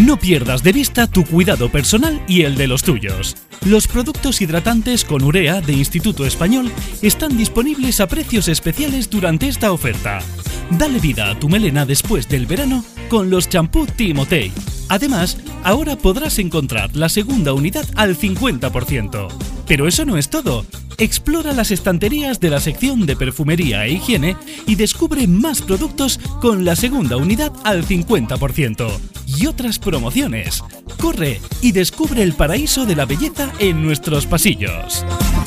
No pierdas de vista tu cuidado personal y el de los tuyos. Los productos hidratantes con urea de Instituto Español están disponibles a precios especiales durante esta oferta. Dale vida a tu melena después del verano con los champú Timotei. Además, ahora podrás encontrar la segunda unidad al 50%. Pero eso no es todo. Explora las estanterías de la sección de perfumería e higiene y descubre más productos con la segunda unidad al 50% y otras promociones. Corre y descubre el paraíso de la belleza en nuestros pasillos.